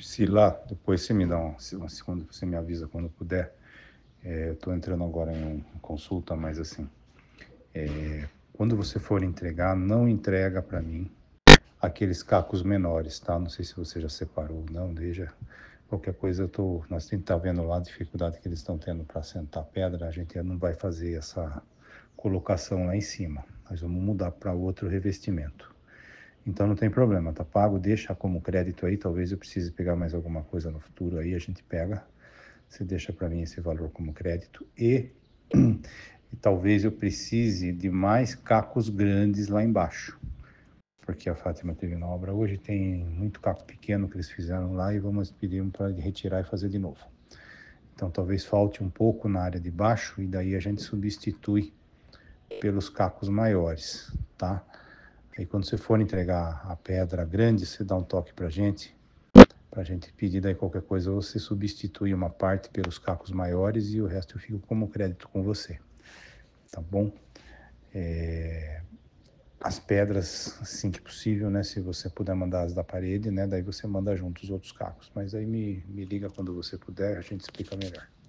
Priscila, depois você me dá uma segunda, você me avisa quando puder. Eu estou entrando agora em consulta, mas assim, quando você for entregar, não entrega para mim aqueles cacos menores, tá? Não sei se você já separou ou não, deixa. Qualquer coisa, nós temos que estar vendo lá a dificuldade que eles estão tendo para sentar pedra, a gente não vai fazer essa colocação lá em cima. Nós vamos mudar para outro revestimento. Então não tem problema, tá pago, deixa como crédito aí, talvez eu precise pegar mais alguma coisa no futuro aí, a gente pega. Você deixa para mim esse valor como crédito e talvez eu precise de mais cacos grandes lá embaixo, porque a Fátima teve na obra hoje, tem muito caco pequeno que eles fizeram lá e vamos pedir para retirar e fazer de novo. Então talvez falte um pouco na área de baixo e daí a gente substitui pelos cacos maiores, tá? Aí quando você for entregar a pedra grande, você dá um toque pra gente pedir daí qualquer coisa, você substitui uma parte pelos cacos maiores e o resto eu fico como crédito com você, tá bom? As pedras, assim que possível, né? Se você puder mandar as da parede, né? Daí você manda junto os outros cacos. Mas aí me liga quando você puder, a gente explica melhor.